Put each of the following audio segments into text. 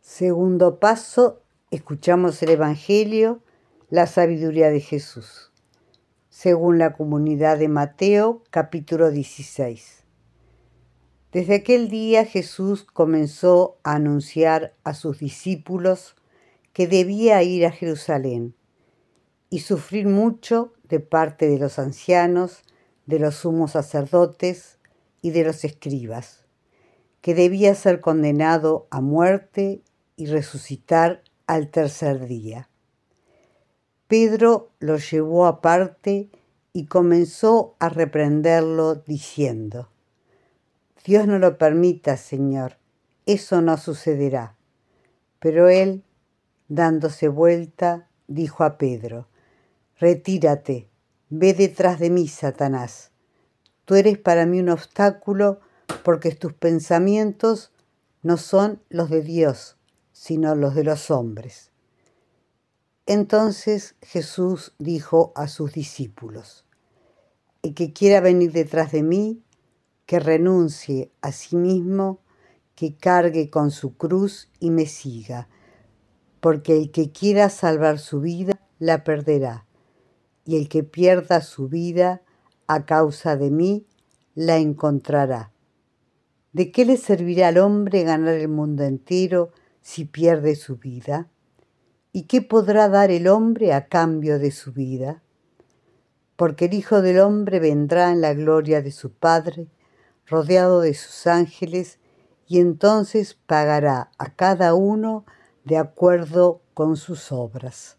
Segundo paso, escuchamos el Evangelio, la sabiduría de Jesús. Según la comunidad de Mateo, capítulo 16. Desde aquel día Jesús comenzó a anunciar a sus discípulos que debía ir a Jerusalén y sufrir mucho de parte de los ancianos, de los sumos sacerdotes y de los escribas, que debía ser condenado a muerte y resucitar al tercer día. Pedro lo llevó aparte y comenzó a reprenderlo diciendo: «Dios no lo permita, Señor, eso no sucederá». Pero él, dándose vuelta, dijo a Pedro: «Retírate, ve detrás de mí, Satanás. Tú eres para mí un obstáculo porque tus pensamientos no son los de Dios, sino los de los hombres». Entonces Jesús dijo a sus discípulos: «El que quiera venir detrás de mí, que renuncie a sí mismo, que cargue con su cruz y me siga, porque el que quiera salvar su vida, la perderá, y el que pierda su vida a causa de mí, la encontrará. ¿De qué le servirá al hombre ganar el mundo entero si pierde su vida? ¿Y qué podrá dar el hombre a cambio de su vida? Porque el Hijo del Hombre vendrá en la gloria de su Padre, rodeado de sus ángeles, y entonces pagará a cada uno de acuerdo con sus obras».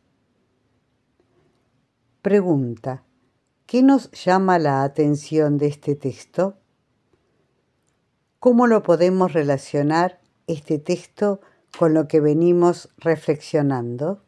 Pregunta: ¿qué nos llama la atención de este texto? ¿Cómo lo podemos relacionar este texto con lo que venimos reflexionando?